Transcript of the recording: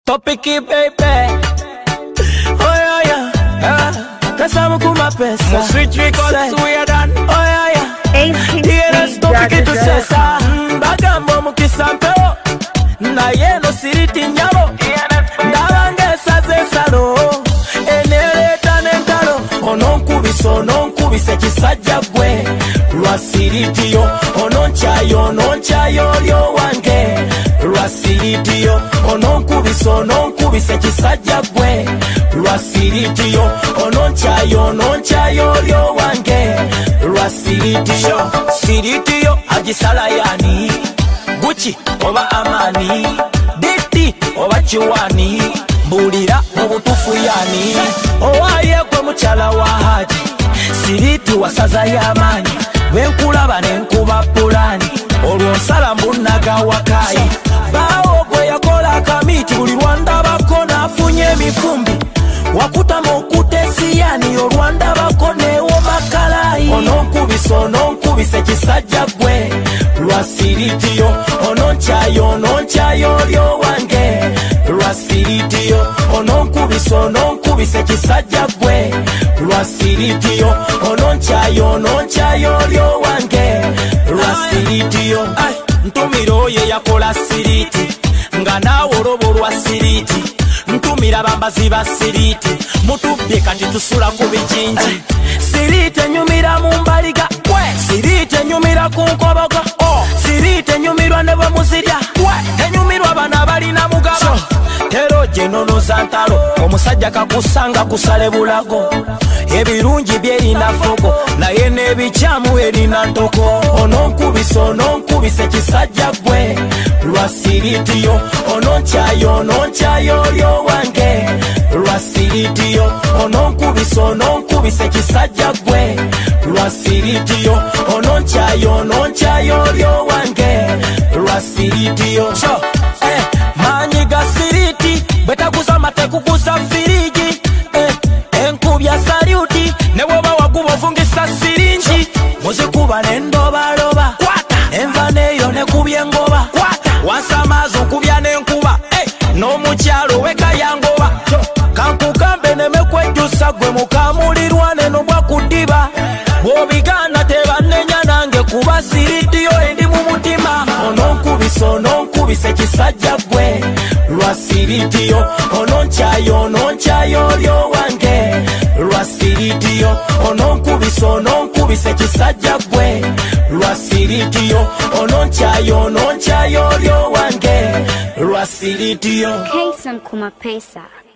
Topiki baby. Oh yeah yeah. Pesa mukuma pesa. Switch records we done. Oh yeah yeah. Tienes topiki tu sesa. Bagambo mukisampeo. Na yeno siriti nyabo. Ndabange sazesalo. Eneleta nentalo. Ononkubise kisajja gwe. Lwasiritiyo. Ononchayo lyo wange. Lwasiritiyo. Ononkubise kisajja gwe. Lwasiritiyo. Ononchayo lyo wange. Lwasiritiyo. Siritiyo agisala yani. Gucci oba amani. Diti oba chiwani. Mbulira obutufu yani. Owaye gwe mukyala wa Haji. Siriti wasaza y'amaanyi. Bwenkulaba nenkuba pulani. Olwo nsala mbunaga wakayi. Bawo gwe yakola akamiti. Buli lwandabako nafunye emifumbi. Wakutama okutesiyani. Olwandabako neewoma kalayi. Ononkubise kisajja gwe. Lwasiritiyo. Ononchayo lyo wange. Lwasiritiyo. Ononkubise kisajja gwe. Lwasiritiyo. Ononchayo lyo wange. Lwasiritiyo. Ntumira oyo yakola siriti. Nga naawe olobo lwa siriti. Ntumira bambazi ba siriti. Mutubye kati tusula ku bijinji. Siriti enyumira mu mbaliga. Siriti enyumira ku nkobogo. Siriti enyumirwa ne bwe muzirya. Enyumirwa bana balina mugaba. Tero jenono zantalo. Omusajja kakusanga kusale bulago. Ebirungi byerina fogo. Naye n'ebikyamu erina ntoko. Ononkubise kisajja gwe. Lwasiritiyo. Ononchayo lyo wange. Lwasiritiyo. Ononkubise kisajja gwe. Lwasiritiyo. Ononchayo lyo wange. Lwasiritiyo. Manyi ga siriti. Betaguza matekuguza firiji. Enkubya saluti. Newoba waguba ovungisa sirinji. Muzikuba nendobaloba. Enva neyo nekubya engoba. Wansamazo nkubya nenkuba. N'omukyalo weka yangoba. Kankugambe nemekwejjusa gwe mukamulirwa neno bwakudiba. Bw'obigaana tebanenya nange kuba siritiyo endi mu mutima. Ononkubise kisajja gwe. Lwasiritiyo. Ononchayo lyo wange. Lwasiritiyo. Ononkubise kisajja gwe. Lwasiritiyo. Ononchayo lyo wange. Lwasiritiyo. Pesa mkuma pesa.